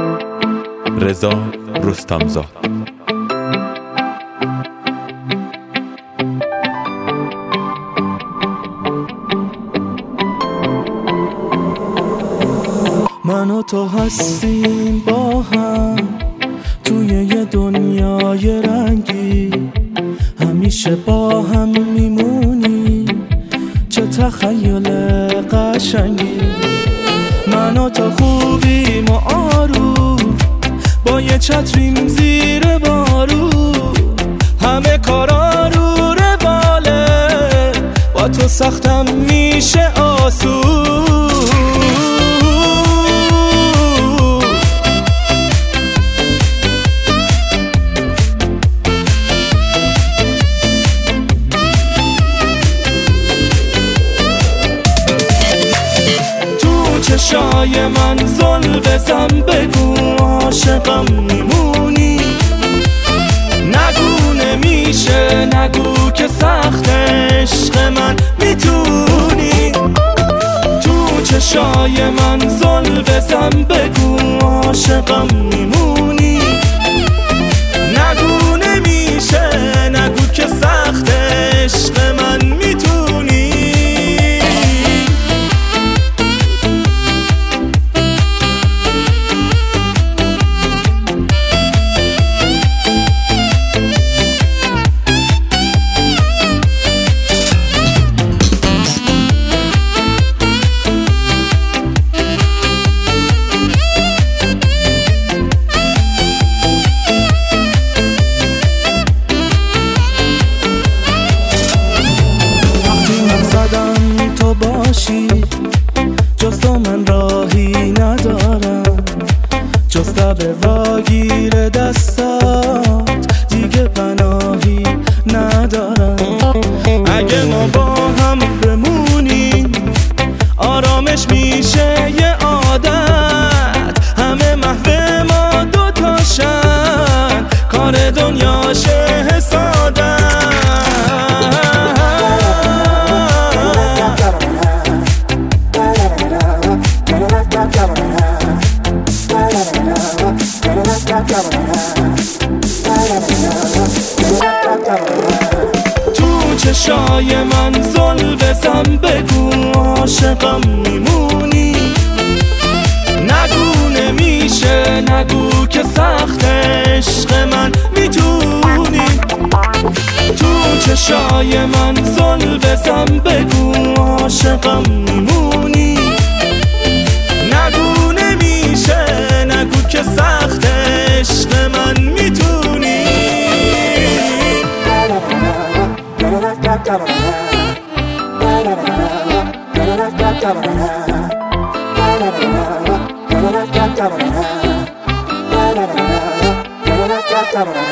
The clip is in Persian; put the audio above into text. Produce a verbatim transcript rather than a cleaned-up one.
رضا رستمزاد. من و تو هستیم با هم توی یه دنیای رنگی، همیشه با هم میمونی، چه تخیل قشنگی. من و تو خوبیم و آروم با یه چتریم زیر بارو، همه کارا رو رواله، با تو سختم میشه آسون. چشای من زل بزن، بگو عاشقم میمونی، نگو نمیشه، نگو که سخت عشق من میتونی. تو چشای من زل بزن، بگو عاشقم میمونی، نگو نمیشه، نگو که سخت عشق من میتونی. جز تو من راهی ندارم، جز تب واگیر دستات دیگه پناهی ندارم. اگه ما با هم بمونیم آرامش میشه یه عادت، همه محو ما دوتاشن، کار دنیا شه حسادت. تو چشای من زل بزن، بگو عاشقم میمونی، نگو نمیشه، نگو که سخت عشق من میتونی. تو چشای من زل بزن، بگو عاشقم میمونی، نگو نمیشه، نگو که سخت عشق من میتونی. Got